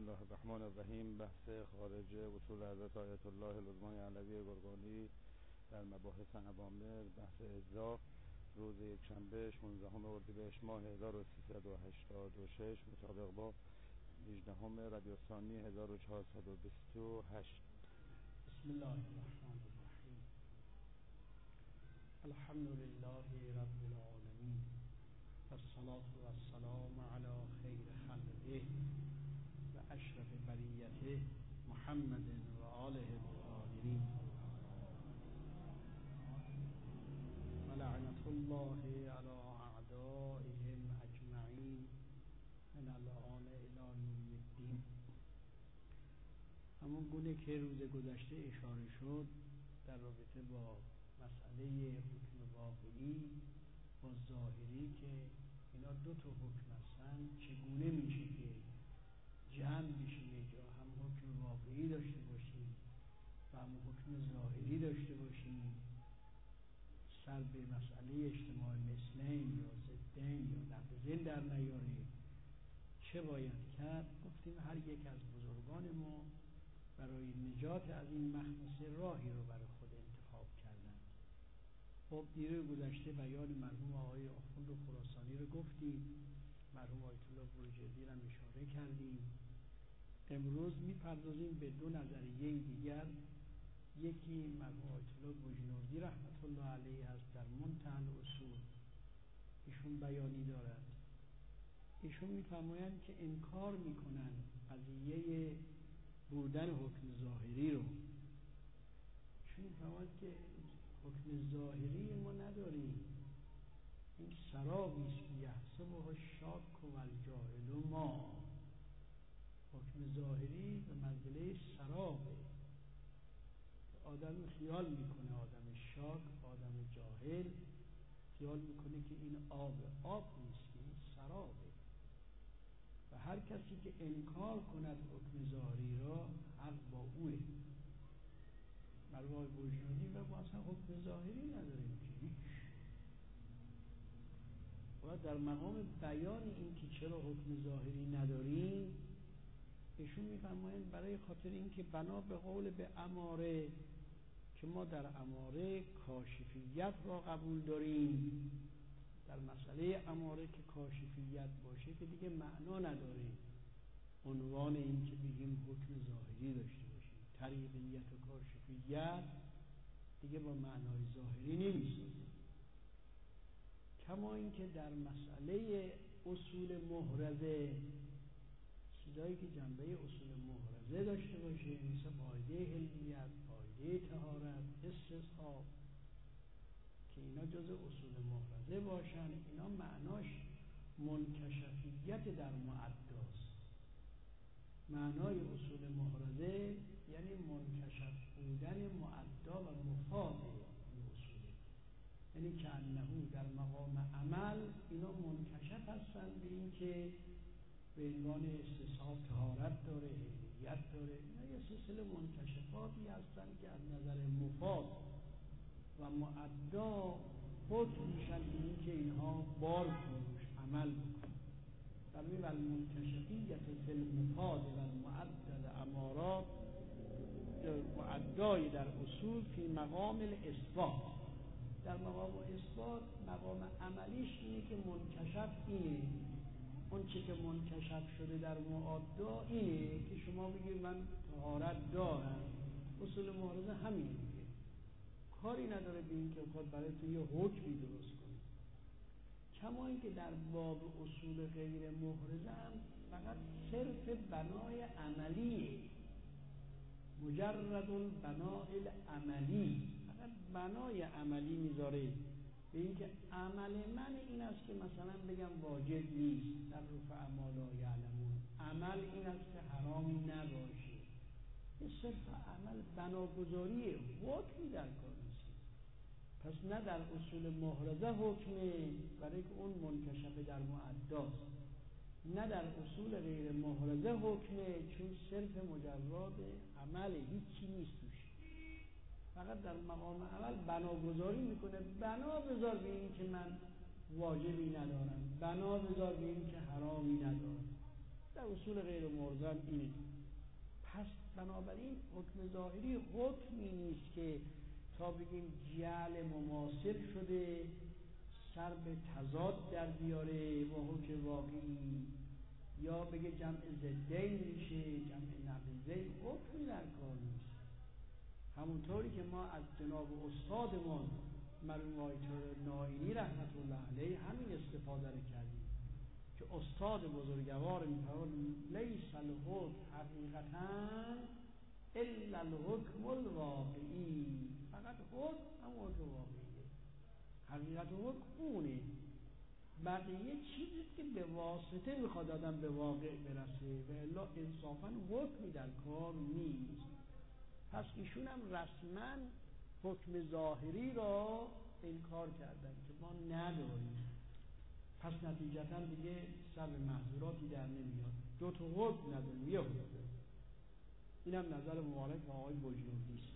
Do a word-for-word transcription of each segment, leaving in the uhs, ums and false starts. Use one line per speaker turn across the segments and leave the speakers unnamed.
الله الرحمن الرحیم. بحث خارج اصول حضرت آیت الله العظمی علوی گرگانی در مباحث اوامر، بحث اجزا، روز یکشنبه شانزدهم اردیبهشت ماه هزار و سیصد و هشتاد و شش مطابق با هجدهم ربیع الثانی هزار و چهارصد و بیست و هشت.
بسم الله الرحمن الرحیم. الحمد لله رب العالمین والصلاة والسلام علی خیر خلقه و اشرف بریته محمد و آله الطاهرین و لعنت الله علی اعدائهم اجمعین من الان الی یوم الدین. همون گونه که روز گذشته اشاره شد در رابطه با مسئله حکم واقعی با ظاهری که اینا دو تا حکم هستن، چگونه میشه که جمع بشه یا هم حکم واقعی داشته باشیم و هم حکم ظاهری داشته باشیم، سر به مسئله اجتماع مثلین یا ضدین یا نقیضین در نیاره، چه باید کرد؟ گفتیم هر یک از بزرگان ما برای نجات از این مخمصه راهی رو برای خود انتخاب کردن. خب دیروز گذشته بیان مرحوم آقای آخوند خراسانی رو گفتیم، مرحوم آیت الله بروجردی رو هم اشاره کردیم. امروز میپردازیم به دو نظریه دیگر. یکی مرحوم آیت الله بوجنوردی رحمت الله علیه است در منتهی الاصول، ایشون بیانی دارد. ایشون میفرمایند که انکار میکنن قضیه بودن حکم ظاهری رو. ایشون میفرمایند که حکم ظاهری ما نداریم، این سرابی است که یحسبه الشاک و الجاهل ما. حکم ظاهری به منزله سرابه، آدم خیال میکنه، آدم شاک، آدم جاهل خیال میکنه که این آب آب نیست، این سرابه. و هر کسی که انکار کند حکم ظاهری را حق با اوه. مرحوم بوجنوردی و ما اصلا حکم ظاهری نداریم که هیچ. و در مقام بیان این که چرا حکم ظاهری نداریم، ایشون میفرمایند برای خاطر اینکه بنا به قول به اماره که ما در اماره کاشفیت را قبول داریم، در مسئله اماره که کاشفیت باشه که دیگه معنا نداره عنوان این که بگیم حکم ظاهری داشته باشیم. طریقیت و کاشفیت دیگه با معنای ظاهری نمیسازه. کما اینکه در مسئله اصول محرزه چیزایی که جنبه اصول محرزه داشته باشه، مثل قاعده حلیت، قاعده طهارت، استصحاب، که اینا جز اصول محرزه باشن، اینا معناش منکشفیت در معداست. معنای اصول محرزه یعنی منکشف بودن معدا و مفاد این اصوله، یعنی که انه در مقام عمل اینا منکشف هستن به این که به عنوان استصحاب طهارت داره، حلیت داره. اینا یه سلسله منکشفاتی هستن که از نظر مفاد و معدا حکم میشن به این که اینها بار کنوش عمل بکن. در می ول منکشفیت فی المفاد و المعدد امارات، معدای در اصول فی مقام الاثبات، در مقام اثبات مقام عملیش اینه که منکشف اینه، اون چی که منکشف شده در معدا اینه که شما بگید من طهارت دارم. اصول محرزه همینه دیگه، کاری نداره به این که خود برای تو یه حکمی درست کنه. کما اینکه در باب اصول غیر محرزه هم فقط صرف بنای عملیه، مجرد البناء العملی، فقط بنای عملی میذاره به این که عمل من این است که مثلا بگم واجب نیست، در رفع اعمال لا یعلمون، عمل این است که حرام نباشه. یه صرف عمل بناگذاریه، حکمی در کار نیست. پس نه در اصول محرزه حکمه برای که اون منکشف در معداست، نه در اصول غیر محرزه حکمه چون صرف مجرد عمل، هیچی نیست توش. فقط در مقام عمل بناگذاری میکنه، بنا بذار به این که من واجبی ندارم، بنا بذار به این که حرامی ندارم. در اصول غیر مرزم اینه. پس بنابراین حکم ظاهری حکمی نیست که تا بگیم جعل مماثل شده سر به تضاد در بیاره با حکم واقعی، یا بگه جمع ضدین میشه، جمع نقیضین، حکمی در کار نیست. همونطوری که ما از جناب استادمون مرحوم آیت نائینی رحمت الله علیه همین استفاده رو کردیم که استاد بزرگوار میفرماید لیس الحکم حقیقتا الا الحکم الواقعی، فقط حکم هم حکم واقعیه، حقیقت حکم اونه، بقیه چیزی که به واسطه میخواد آدم به واقع برسه و الا انصافا حکمی در کار نیست. پس ایشون هم رسما حکم ظاهری را انکار کردن که ما نداریم. پس نتیجتا دیگه سر به محظوراتی در نمیاد، دو تا حکم نداریم، یه حکم داریم. اینم نظر مبارک و آقای بجنوردی است.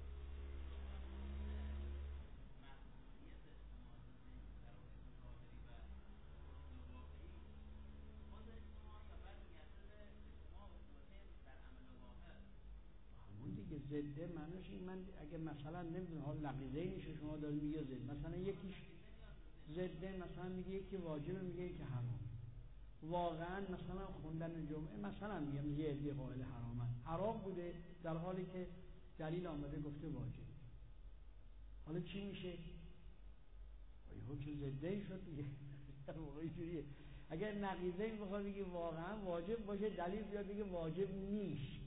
زده معنیش این، من اگه مثلا نمیدونم حال نقیضینش شما دارید میگه زد، مثلا یکیش زده مثلا میگه یکی واجبه میگه یکی حرام، واقعا مثلا خوندن جمعه مثلا میگم یه عده قائل حرامه، حرام بوده در حالی که دلیل آمده گفته واجب، حالا چی میشه؟ این حکم زده شد دیگه. در واقع اینجوریه اگر نقیضین بخواد بگه واقعا واجب باشه دلیل بیاد بگه واجب نیست،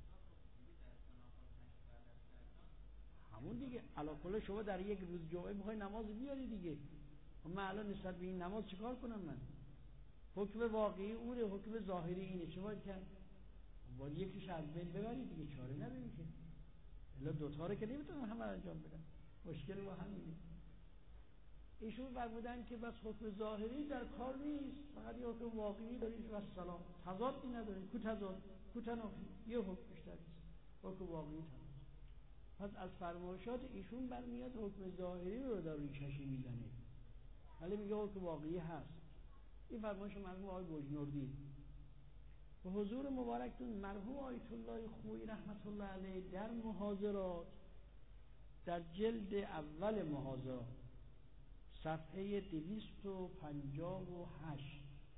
همون دیگه. علاوه شما در یک روز جمعه میخوای نماز بیاری دیگه، من الان نسبت به این نماز چیکار کنم؟ من حکم واقعی اونه، حکم ظاهری اینه، چه باید کرد؟ باید یکیش از بین ببری دیگه، چاره نداری که، الا دوتا رو که نمیتونم همه انجام بدم، مشکل با همینه. ایشون فرمودن که بس حکم ظاهری در کار نیست، فقط یه حکم واقعی دارید و سلام، تضادی ندارید، کو تضاد کو تنافی، یه حکم بیشتر نیست، حکم واقعی تضاد. پس از فرمایشات ایشون برمیاد حکم ظاهری رو در ریشه‌شی میزنه، ولی میگه حکم واقعی هست. این فرمایش مرحوم آقای بجنوردی. به حضور مبارکتون مرحوم آیت الله خویی رحمت الله علیه در محاضرات، در جلد اول محاضرات صفحه دویست و پنجاه و هشت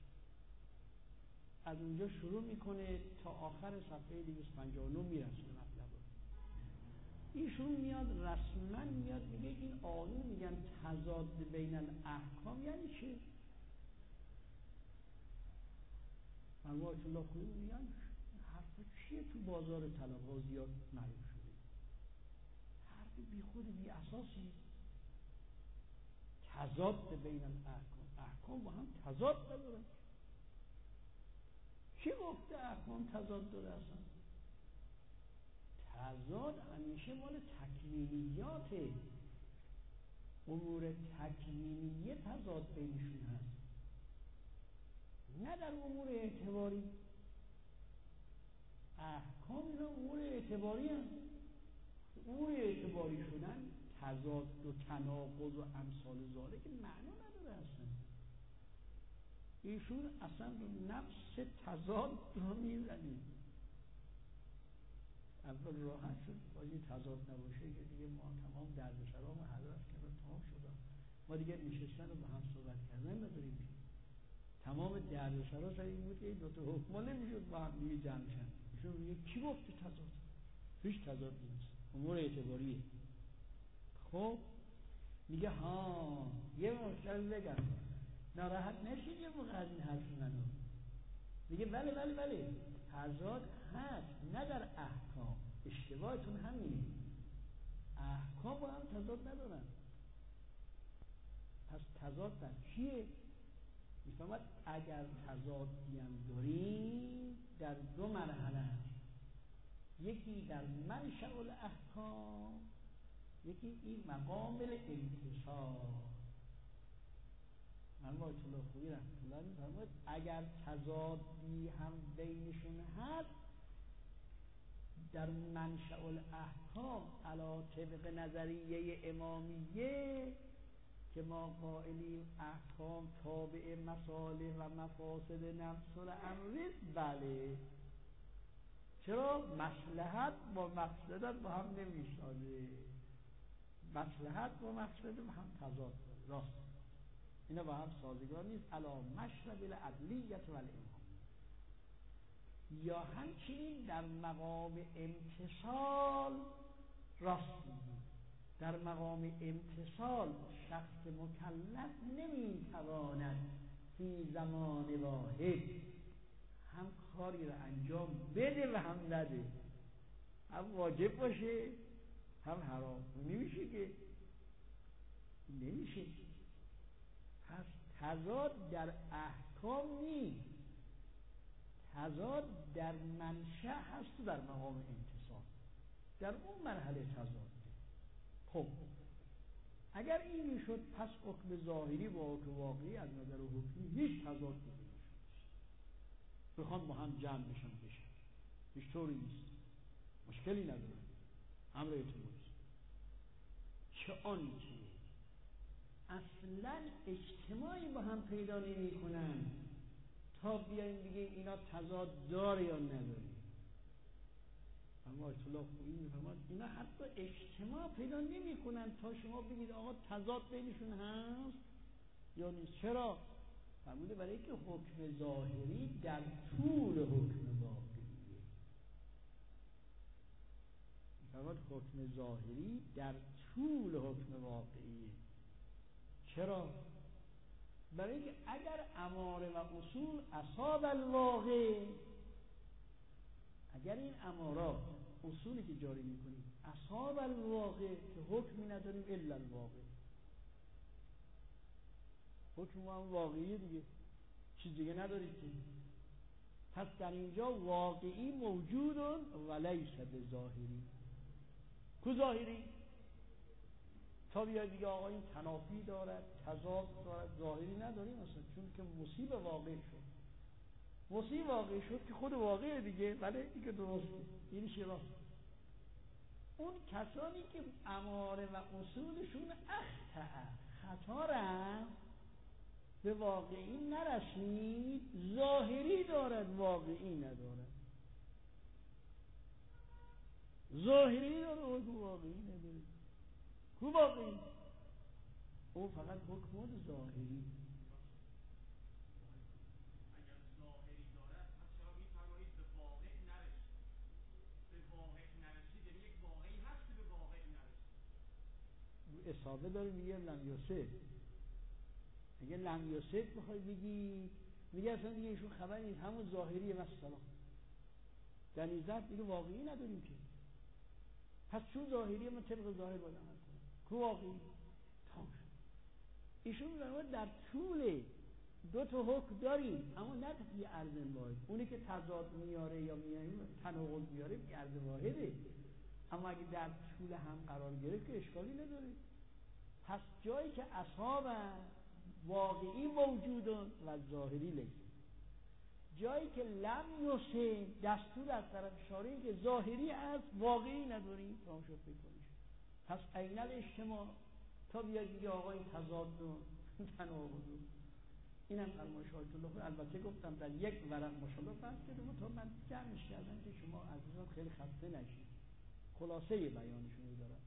از اونجا شروع میکنه تا آخر صفحه دویست و پنجاه و نه میرسه. ایشون میاد رسما میاد میگه این آیون میگن تضاد بین الاحکام یعنی چه؟ مرحوم آیت الله خویی میگن حرف چیه تو بازار طلب‌ها زیاد معروف شده، حرف بی خود بی اساسی، تضاد بین الاحکام، احکام با هم تضاد ندارن. کی گفته احکام تضاد داره؟ اصلا تضاد همیشه مال تکوینیاته، امور تکوینیه تضاد بینشون هست، نه در امور اعتباری. احکام اینا امور اعتباری هست، امور اعتباری شدن تضاد و تناقض و امثال ذالک که معنا نداره اصلا. ایشون اصلا نفس تضاد رو میزنید. اول راحت شد بازی تضاد نباشه که دیگه ما تمام دردسرام و حضرت کنار تمام شد، ما دیگه نشستن و با هم صحبت کردن نداریم. تمام دردسرا سر این بود که این دوتا حکما نمیشد با هم دیگه جمع شن. ایشون میگه کی گفت تضاد؟ هیچ تضاد نیست، امور اعتباریه. خب میگه ها یه مشکل بگم ناراحت نشید یه موقع از این حرف منو. میگه بله بله بله تضاد هست، نه در احکام، اشتباهتون همینه، احکام با هم تضاد ندارن. پس تضاد در چیه؟ میفهمد اگر تضادی هم داریم در دو مرحله هست، یکی در منشأ الاحکام، یکی این مقام الانتصار. من با آیت الله خویی رحمت الله علیه میفرماید اگر تضادی هم بینشون هست در منشأ الاحکام علی طبق نظریه امامیه که ما قائلیم احکام تابع مصالح و مفاسد نفس الامر، بله. چرا؟ مصلحت با مفسدت با هم نمیسازه، مصلحت با مفسد با هم تضاد داره، راست اینا با هم سازگار نیست. علی مشرب العدلیت و الامام. یا همچنین در مقام امتصال راست میگه، در مقام امتصال شخص مکلف نمیتواند فی زمان واحد هم کاری را انجام بده و هم نده، هم واجب باشه هم حرام. نمیشه که، نمیشه. پس تضاد در احکام نیست، تضاد در منشأ هست و در مقام امتصال، در اون مرحله تضاد. خب اگر این شد، پس حکم ظاهری با حکم واقعی از نظر حکمی هیچ تضاد نمیشه، بخوان با هم جمع بشن بشن، هیچ طوری نیست، مشکلی ندارن، امر اعتباری. چه آنچه اصلا اجتماعی با هم پیدا نمی کنن تا بیایم بگیم اینا تضاد داره یا نداره. اما اطلاع خویی میفهمد اینا حتی اجتماع پیدا نمی کنن تا شما بگید آقا تضاد بینشون هست یا نیست. چرا؟ فرموده برای که حکم ظاهری در طول حکم واقعیه. فرمود حکم ظاهری در طول حکم واقعیه. چرا؟ برای که اگر اماره و اصول اصاب الواقع، اگر این امارات اصولی که جاری میکنیم اصاب الواقع، که حکمی نداریم الا الواقع، حکم هم واقعی دیگه، چیز دیگه ندارید که. پس در اینجا واقعی موجودن ولیس بظاهری. کو ظاهری؟ تا بیاید دیگه آقا این تنافی دارد، تضاد دارد، ظاهری نداریم اصلا، چون که مصیب واقع شد. مصیب واقع شد که خود واقع دیگه، بله دیگه درسته، این چی راست. اون کسانی که اماره و اصولشون اخطأ، خطا رفت، به واقعی نرسید، ظاهری دارد واقعی ندارد. ظاهری داره حکم واقعی نداره. کو واقعی؟ او فقط حکم ظاهری.
اگر ظاهری دارد پس چرا می‌فرمایید به واقع نرسید؟ به واقع نرسید یعنی یک واقعی هست که به واقع نرسید.
اصابه داره میگه لم یوسف. اگه لم یوسف بخوای بگی، میگه اصلا دیگه ایشون خبر نیست، همون ظاهریه مثلا. در این ظرف دیگه واقعی نداریم که. پس چون ظاهریه ما طبق ظاهر باید عمل کنیم. کو واقعی؟ تمام شد. ایشون میگه در طول دو تا حکم داریم، اما نه یه عرض واحد. اونی که تضاد میاره یا میاره تناقض میاره یه عرض واحده. اما اگه در طول هم قرار گرفت که اشکالی نداره. پس جایی که اصحاب واقعی موجودن و ظاهری لیست، جایی که لم یوسف دستور از طرف شارعی که ظاهری است واقعی نداریم، تمام شد بکنیش. پس عین الاجتماع تا بیاد دیگه آقا این تضاد و تناقض، اینم فرمایش آیت الله. البته گفتم در یک ورق مشابه بحث کردم تا من جمعش کردم که شما عزیزان خیلی خسته نشید. خلاصه بیانشون رو دارم.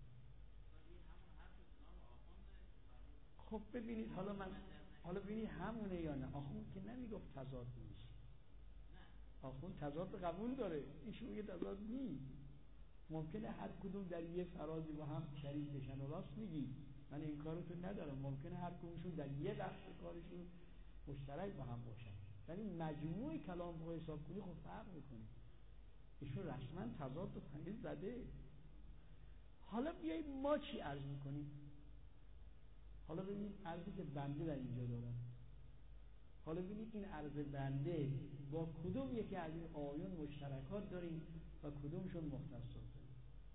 خب ببینید حالا من حالا ببینید همونه یا نه. آخوند که نمیگفت تضاد نیست، آخوند تضاد قبول داره، ایشون یه تضاد نیست. ممکنه هر کدوم در یه فرازی با هم شریک بشن و راست میگی، من این کارتون ندارم، ممکنه هر کدومشون در یه بخش کارشون مشترک با هم باشن، ولی مجموع کلام رو حساب کنی خب فرق میکنه. ایشون رسما تضاد رو تمیز زده. حالا بیاییم ما چی عرض میکنیم. حالا ببینید عرضی که بنده در اینجا دارم، حالا ببینید این عرض بنده با کدوم یکی از این آیون مشترکات داریم و کدومشون مختصات داریم.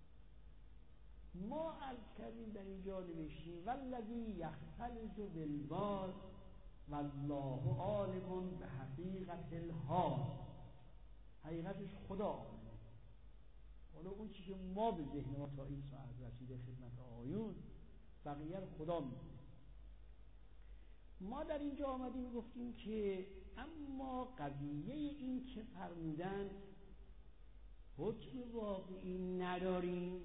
ما عرض کردیم در اینجا نوشتیم والذی یختلط بالبال والله عالم به حقیقت الحال. حقیقتش خدا عالمه. حالا اون چی که ما به ذهن ما تا این ساعت رسیده خدمت آیون، بقیه رو خدا میدونه. ما در اینجا آمدیم گفتیم که اما قضیه این که فرمودن حکم واقعی نداریم،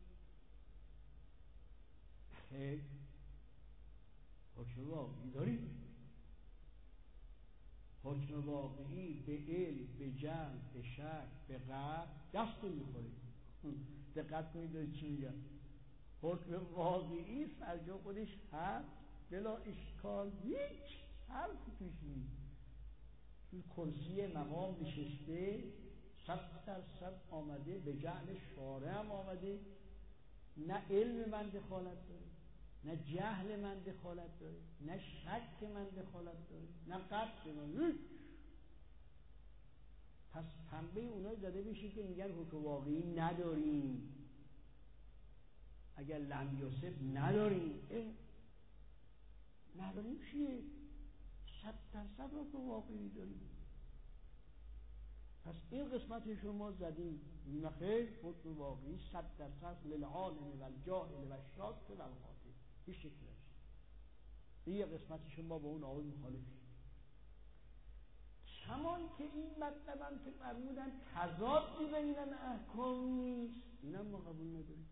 خیلی حکم واقعی داریم. حکم واقعی به علم، به جهل، به شک، به قطع دست میخوریم. دقت کنید داره چی میگم. حکم واقعی سرجا خودش هست، بلا اشکال، هیچ حرفی توش نیست. توی کرسی مقام نشسته، صد درصد آمده، به جهل شارع هم آمده، نه علم من دخالت داره، نه جهل من دخالت داره، نه شک من دخالت داره، نه قطع من. پس پنبه اونایی زده بشه که میگن حکم واقعی نداریم، اگر لم یوسف نداریم. نداریم چیه؟ صد درصد حکم واقعی داریم. پس این قسمت شما زدیم میگه خیر حکم واقعی صد درصد للعالم و الجاهل و الشاک و القاطع، هیچ شکلی نیست. این یه قسمت شما با اون آقای مخالفی. کمان که این مطلب هم که فرمودن تضادی بین احکام نیست، اینم ما قبول نداریم.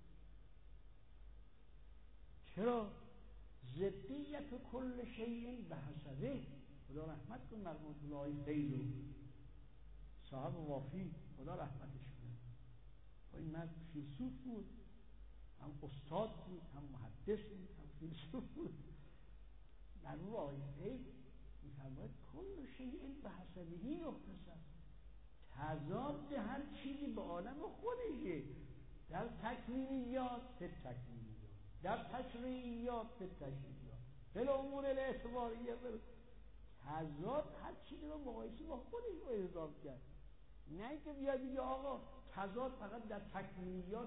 چرا؟ ضدیت کل شیء به حسبه. خدا رحمت کن مرحوم الله فیضو صاحب وافی، خدا رحمتش کنه. این مرد فیلسوف بود، هم استاد بود، هم محدث بود، هم فیلسوف بود. مرحوم آقای فیض میفرماید کل شیء به حسبه یحتسب. تضاد هر چیزی به عالم خودشه، در تکوینیات به تکوینیات، در تشریعیات به تشریعیات، به امور الاعتباریه. تضاد هر چیزی رو مقایسه با خودش رو حساب کرد، نه که بیاد بگه آقا تضاد فقط در تکوینیات.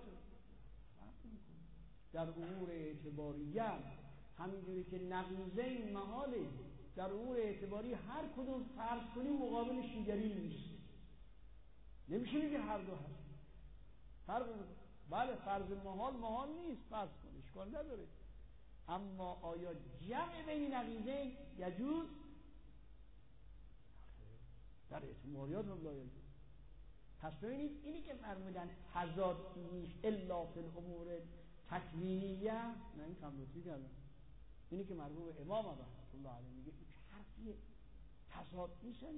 در امور اعتباریه همینجوری که نقیضه این محاله، در امور اعتباری هر کدوم فرض کنی مقابلش دیگری نیست، نمیشه بگه هر دو هست. فرق بله فرض محال محال نیست، فرض کن اشکال نداره، اما آیا جمع بین نقیضه یجوز؟ در اعتباریات هم لا یجوز. پس ببینید اینی که فرمودن تضاد نیست الا فی الامور تکوینیه، نه این کمروتی کردن. اینی که مرحوم امام رحمت الله علیه میگه این حرفیه، تضاد نیستن.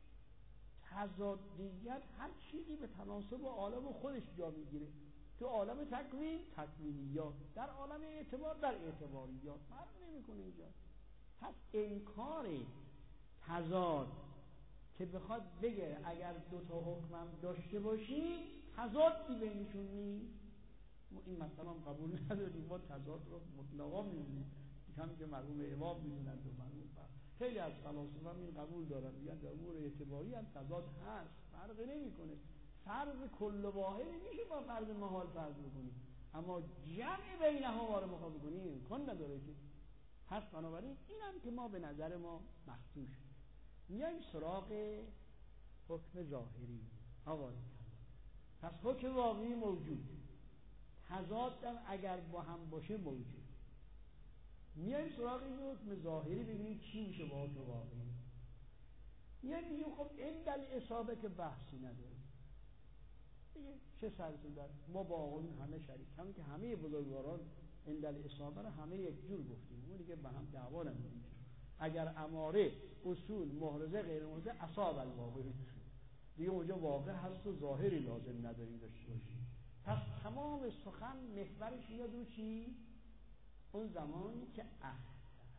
تضادیت هر چیزی به تناسب و عالم خودش جا میگیره. تو عالم تکوین تکوینیات، در عالم اعتبار در اعتباریات، فرق نمیکنه اینجا. پس انکار تضاد که بخواد بگه اگر دو تا حکمم داشته باشی تضادی بینشون نیست، ما این مطلب هم قبول نداریم. ما تضاد رو مطلقا میدونیم، همین که مرحوم امام میدونند و مرحوم خیلی از فلاسفه هم این قبول دارن، میگن در امور اعتباری هم تضاد هست، فرق نمیکنه. فرض کل واحد میشه با فرض محال فرض بکنیم، اما جمع بینها ما رو مخاطب بکنیم امکان نداره که. پس بنابراین اینم که ما به نظر ما مخدوش میایم سراغ حکم ظاهری. آقا پس حکم واقعی موجود، تضاد هم اگر با هم باشه موجود. میایم سراغ این حکم ظاهری ببینیم چی میشه با حکم واقعی. میایم میگیم خب این دل اصابه که بحثی نداره دیگه، چه سرتون داره، ما با آقایون همه شریک، همین که همه بزرگواران این دل اصابه رو همه یک جور گفتیم، اون دیگه به هم دعوا نمی‌کنیم. اگر اماره اصول محرزه غیر محرزه اصاب الواقع دیگه اونجا واقع هست و ظاهری لازم نداری داشته باشی. پس تمام سخن محورش یاد رو چی؟ اون زمانی که اخت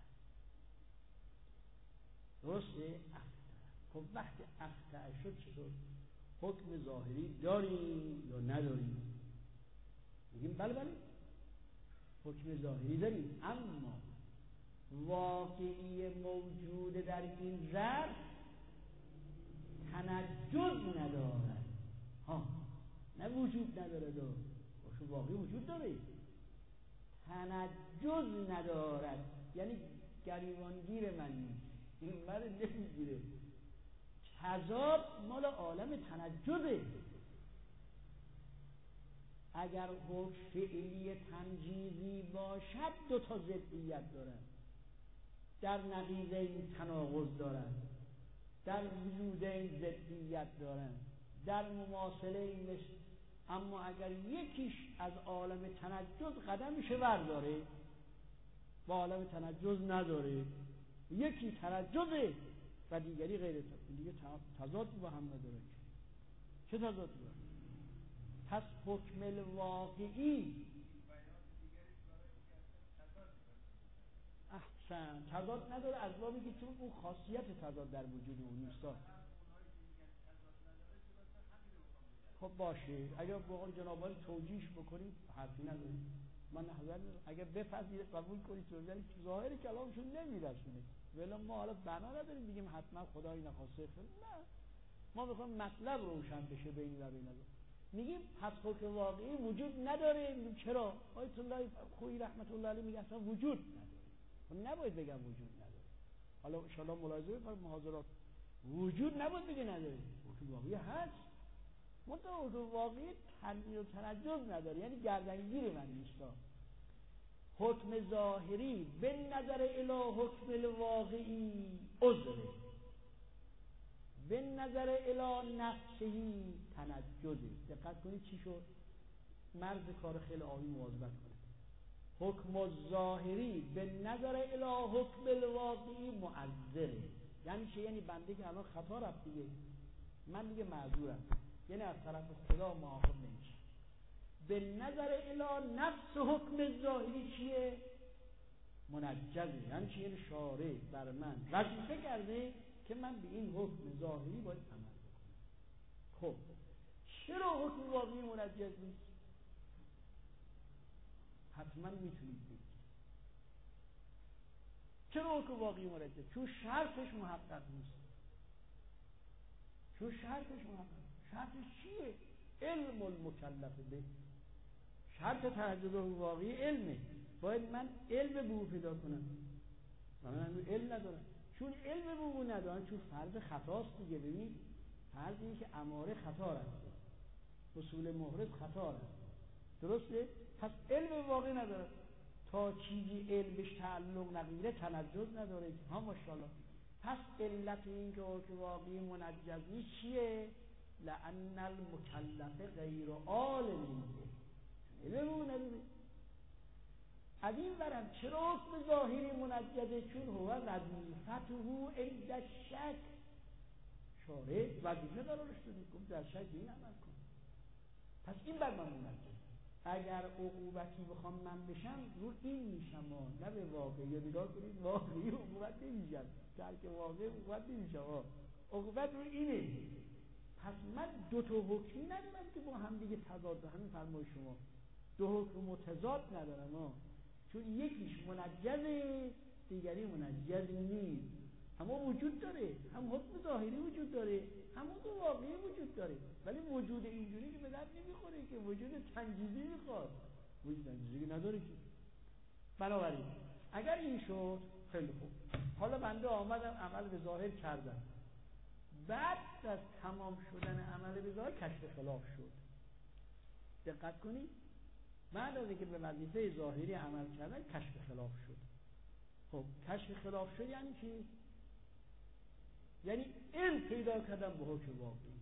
درسته؟ اخت خب وقتی اخت شد چطور؟ حکم ظاهری داریم یا نداریم؟ میگیم بله بله حکم ظاهری داریم، اما واقعی موجود در این ظرف تنجز ندارد. ها نه وجود نداره، دو حکم واقعی وجود داره، تنجز ندارد، یعنی گریبانگیر من نیست، این من نمیگیره. تضاد مال عالم تنجزه. اگر حکم فعلی تنجیزی باشد دو تا ضدیت دارد. در نقیضین تناقض دارند، در وجودین ضدیت دارند، در مماثلین مثل، اما اگر یکیش از عالم تنجز قدمش برداره با عالم تنجز نداره، یکی تنجزه و دیگری غیر تنجز، دیگه تضاد با هم نداره. چه تضاد با؟ پس حکم الواقعی احسن تضاد نداره از بابی که چون اون خاصیت تضاد در وجود اون نیست. خب باشه، اگر بقول جناب توجیهش بکنیم حرفی نداریم، من نظر ندارم. اگر بپذیرید قبول کنید ولی ظاهر کلامشون نمیرسونه، ولی ما حالا بنا نداریم بگیم حتما خدایی نخواسته. نه، ما میخوایم مطلب روشن بشه بین و بین. میگیم پس حکم واقعی وجود نداره. چرا؟ آیت الله خویی رحمت الله علیه میگه اصلا وجود نداره. نباید بگم وجود نداره. حالا ان شاء الله ملاحظه بفرمایید محاضرات وجود نباید بگه نداره، حکم واقعی هست. منتها حکم واقعی تنبیه و تنجز نداره، یعنی گردنگیر من نیستا. حکم ظاهری به نظر الی حکم الواقعی عذره، به نظر الی نفسهی تنجزه. دقت کنید چی شد؟ مرز کار خیلی عالی مواظبت کنید. حکم الظاهری به نظر الی حکم الواقعی معذره. یعنی چه؟ یعنی بنده که الان خطا رفت دیگه، من دیگه معذورم، یعنی از طرف خدا معاقب نمیشه. به نظر الی نفس حکم ظاهری چیه؟ منجزه. یعنی چیه؟ یعنی شارع بر من وظیفه کرده که من به این حکم ظاهری باید عمل بکنم. خب چرا حکم واقعی منجز نیست؟ حتما میتونید بگید چرا حکم واقعی منجز؟ چون شرطش محقق نیست. چون شرطش محقق نیست. شرطش چیه؟ علم المکلف به. شرط تنجز واقعی علمه. باید من علم به او پیدا کنم. من علم ندارم. چون علم به او ندارم، چون فرض خطاست دیگه. ببین فرض اینه که اماره خطا رفته، اصول محرز خطا رفته، درسته؟ پس علم واقعی نداره. تا چیزی علم بهش تعلق نگیره تنجز نداره. ها ماشاءالله. پس علت این که حکم واقعی منجز نیست چیه؟ لأن المکلف غیر عالم، علم او نداره. از این برم چرا حکم ظاهری منجزه؟ چون هو وظیفته عند الشک. شارع وظیفه دارش شده گفت در شک این عمل کن. پس این بر من منجز. اگر عقوبتی بخوام من بشم رو این میشم، نه به واقعی. یا نگاه کنید واقعی عقوبت نمیشم، ترک واقعی عقوبت نمیشم، عقوبت رو اینه. پس من دو تا حکمی ندارم که با هم دیگه تضاد. همین فرمای شما دو حکم متضاد ندارم ها. چون یکیش منجزه دیگری منجز نیست. اما وجود داره، هم حکم ظاهری وجود داره هم حکم واقعی وجود داره، ولی وجود اینجوری که به درد نمیخوره که، وجود تنجیزی میخواد. وجود تنجیزی نداره که. بنابراین اگر این شد خیلی خوب. حالا بنده آمدم عمل به ظاهر کردم، بعد از تمام شدن عمل به ظاهر کشف خلاف شد. دقت کنید، بعد از اینکه به وظیفه ظاهری عمل کردن کشف خلاف شد. خب کشف خلاف شد یعنی چی؟ یعنی علم پیدا کردم به حکم واقعی.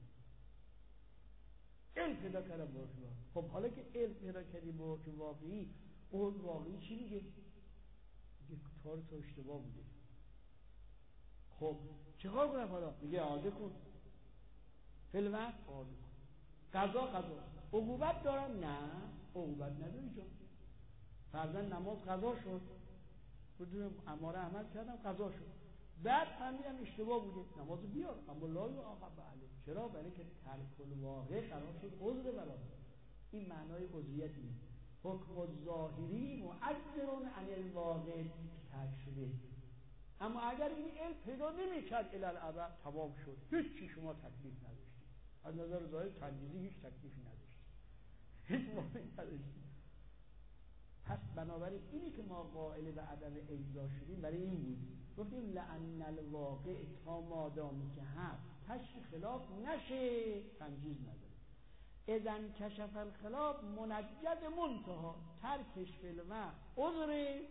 علم پیدا کردم به حکم واقعی. خب حالا که علم پیدا کردی به حکم واقعی، اون واقعی چی میگه؟ میگه کار تو اشتباه بوده. خب چیکار کنم حالا؟ میگه اعاده کن. فیلم اعاده کن. قضا قضا. عقوبت دارم؟ نه عقوبت نداری جان. فرضاً نماز قضا شد، بدون اماره عمل کردم قضا شد، بعد فهمیدم اشتباه بوده، نماز بیار، اما لا یعاقب علیه. چرا؟ برای که ترک الواقع قرار شد عذر برام. این معنای عذریت نیست. حکم الظاهری معذر عن الواقع ترک شده. اما اگر این علم پیدا نمی‌کرد الی الابد تمام شد، هیچ چی شما تکلیف نداشتید. از نظر ظاهر تنجیزی هیچ تکلیفی نداشتید، هیچ معنی نداشتید. پس بنابراین اینی که ما قائل به عدم اجزا شدیم برای این بود، گفتیم لأن الواقع تا مادامی که هست کشف خلاف نشه تنجیز نداره. اذن کشف الخلاف منجز منتها ترکش فی الوقت عذر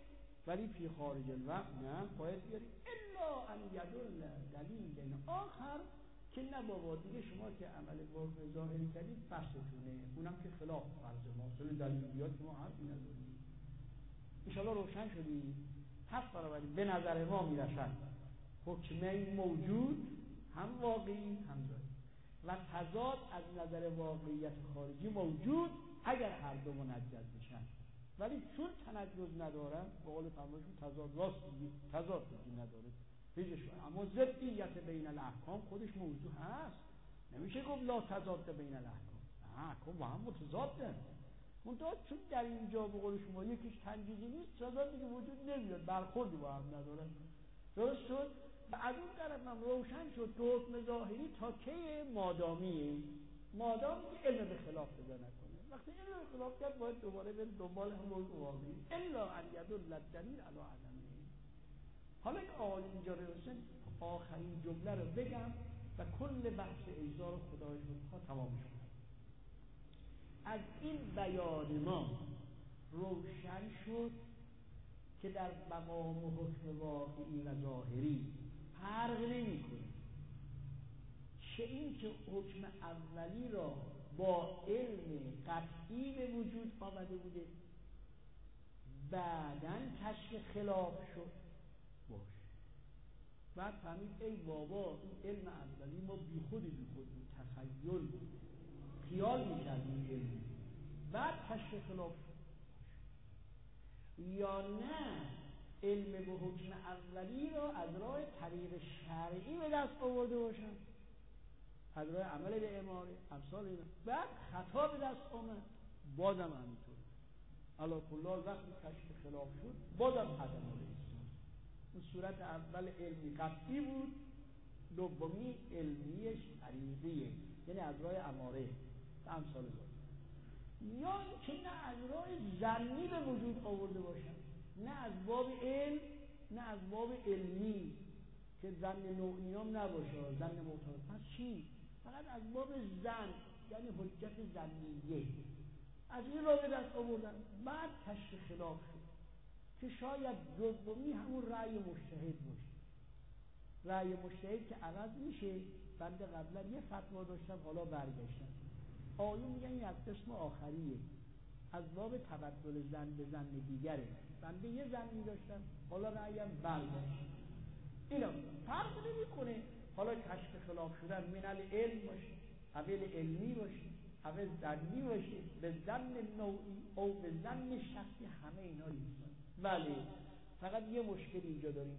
ولی فی خارج الوقت نه، باید بیاری الا ان یدل دلیل آخر که نه بابا دیگه شما که عمل واقع ظاهری کردید بحثتونه، اونم که خلاف فرض ما، چون دلیل بیاد شما حرفی ندارید. انشاءالله روشن شدی؟ پس بنابراین به نظر ما میرسد حکمین موجود، هم واقعی هم ظاهری، و تضاد از نظر واقعیت خارجی موجود اگر هر دو منجز بشن، ولی چون تنجز ندارن به قول فرمایشون تضاد راست میگی، تضاد دیگه نداره پیشش. اما ضدیت بین الاحکام خودش موضوع هست، نمیشه گفت لا تضاد بین الاحکام، نه احکام با هم متضادن، منتها چون در اینجا به قول شما یکیش تنجیزی نیست تضاد دیگه وجود نمیاد، برخوردی با هم ندارن. درست شد؟ و از اون طرف هم روشن شد که حکم ظاهری تا کی مادامیه، مادامی که علم به خلاف پیدا نکنه. وقتی علم به خلاف کرد باید دوباره بریم دنبال هم موضوع واقعی الا ان یدل الدلیل علی عدمه. حالا که آقای اینجا رسن آخرین جمله رو بگم و کل بحث اجزا رو خدای شد تمام شد. از این بیان ما روشن شد که در مقام حکم واقعی و ظاهری فرق نمی‌کنه، چه این که حکم اولی را با علم قطعی به وجود آمده بوده بعداً کشف خلاف شد باش، بعد فهمید ای بابا این علم اولی ما بی خودی بی خود بود، تخیل بود، خیال می‌کردیم علم، بعد کشف خلاف شد. یا نه علم به حکم اولی را از راه طریق شرعی به دست آورده باشن، از راه عمل به اماره امثال اینا، بعد خطا به دست آمد بازم همینطور. علا کل حال وقتی کشف خلاف شد بازم عدم الاسلام. اون صورت اول علمی قطعی بود، دومی علمیش طریقیه، یعنی از راه اماره و امثال اینا. یا که نه از راه ظنی به وجود آورده باشن، نه از باب علم نه از باب علمی که ظن نوعی هم نباشه، ظن معتبر. پس چی؟ فقط از باب ظن، یعنی حجت ظنیه از این را به دست آوردن، بعد کشف خلاف شد که شاید دومی همون رأی مجتهد باشه. رأی مجتهد که عوض میشه، بنده قبلا یه فتوا داشتم حالا برگشتم، آیون میگن این از قسم آخریه، از باب تبدل زن به زن دیگره، بنده یه زنی داشتم حالا رأیم برگشت. اینا فرق نمی‌کنه حالا کشف خلاف شدن من العلم باشه، اول علمی باشه، اول زنی باشه، به زن نوعی او به زن شخصی، همه اینا نیستن. ولی فقط یه مشکل اینجا داریم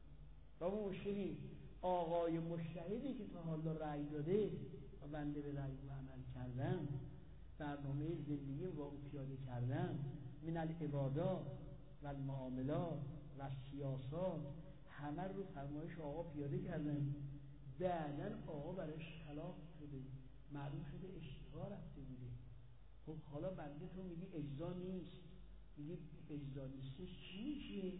و اون مشکلی آقای مجتهدی که تا حالا رأی داده و بنده به رأی و عمل کردم، برنامه زندگی با او پیاده کردم، من العبادات و المعاملات و سیاسات همه رو فرمایش آقا پیاده کردن، بعدن آقا برش خلاف شده، معلوم شده اشتباه رفته بوده. خب حالا بنده تو میگی اجزا نیست، میگی اجزا نیستش چی میشه؟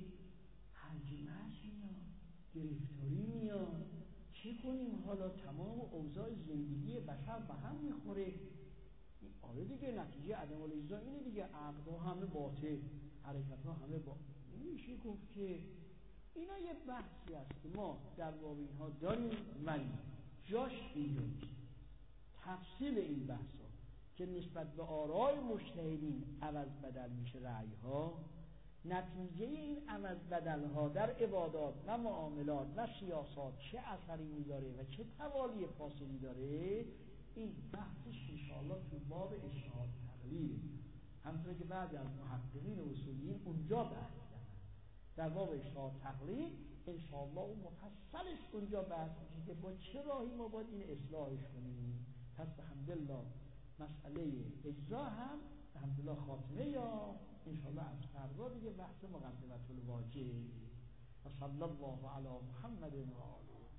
هرجمعش میاد، گرفتاری میاد، چه کنیم حالا؟ تمام اوضاع زندگی بشر به هم میخوره. این آره دیگه نتیجه عدم الاجزا اینه دیگه، عقدها همه باطل، حرکتها همه باطل. نمیشه گفت که اینا یه بحثی است که ما در باب اینها داریم، ولی جاش اینجا نیست. تفصیل این بحثا که نسبت به آرای مجتهدین عوض بدل میشه رأیها، نتیجه این عوض بدلها در عبادات و معاملات و سیاسات چه اثری میذاره و چه توالی فاصلی داره، این بحثش انشاءالله تو باب اجتهاد تقلیل، همونطور که بعضی از محققین اصولیین اونجا بحث کردن در باب اجتهاد تقلیل، انشاءالله اون مفصلش اونجا بحث میشه که با چه راهی ما باید این اصلاحش کنیم. پس الحمدلله مسئله اجزا هم الحمدلله خاتمه یا انشاءالله از فردا دیگه بحث مقدمت الواجب. و صلی الله علی محمد و آله.